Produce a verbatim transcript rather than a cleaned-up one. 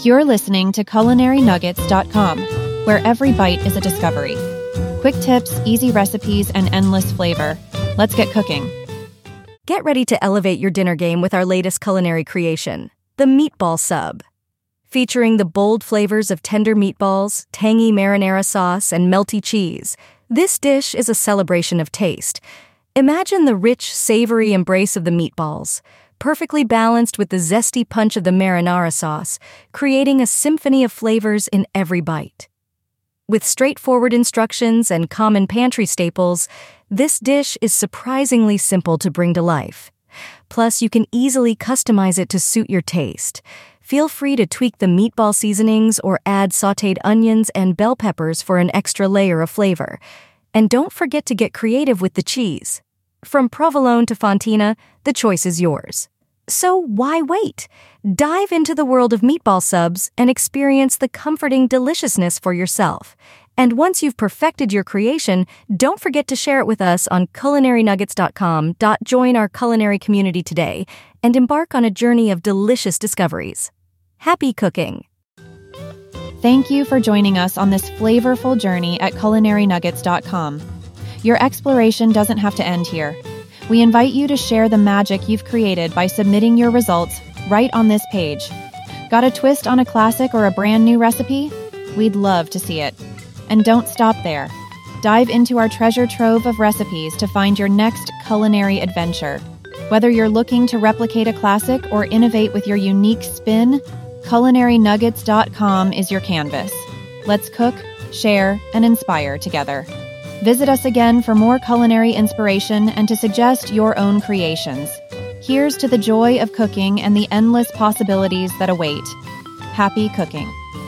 You're listening to culinary nuggets dot com, where every bite is a discovery. Quick tips, easy recipes, and endless flavor. Let's get cooking. Get ready to elevate your dinner game with our latest culinary creation, the Meatball Sub. Featuring the bold flavors of tender meatballs, tangy marinara sauce, and melty cheese, this dish is a celebration of taste. Imagine the rich, savory embrace of the meatballs, perfectly balanced with the zesty punch of the marinara sauce, creating a symphony of flavors in every bite. With straightforward instructions and common pantry staples, this dish is surprisingly simple to bring to life. Plus, you can easily customize it to suit your taste. Feel free to tweak the meatball seasonings or add sautéed onions and bell peppers for an extra layer of flavor. And don't forget to get creative with the cheese. From provolone to fontina, the choice is yours. So why wait? Dive into the world of meatball subs and experience the comforting deliciousness for yourself. And once you've perfected your creation, don't forget to share it with us on culinary nuggets dot com. Join our culinary community today and embark on a journey of delicious discoveries. Happy cooking! Thank you for joining us on this flavorful journey at culinary nuggets dot com. Your exploration doesn't have to end here. We invite you to share the magic you've created by submitting your results right on this page. Got a twist on a classic or a brand new recipe? We'd love to see it. And don't stop there. Dive into our treasure trove of recipes to find your next culinary adventure. Whether you're looking to replicate a classic or innovate with your unique spin, culinary nuggets dot com is your canvas. Let's cook, share, and inspire together. Visit us again for more culinary inspiration and to suggest your own creations. Here's to the joy of cooking and the endless possibilities that await. Happy cooking.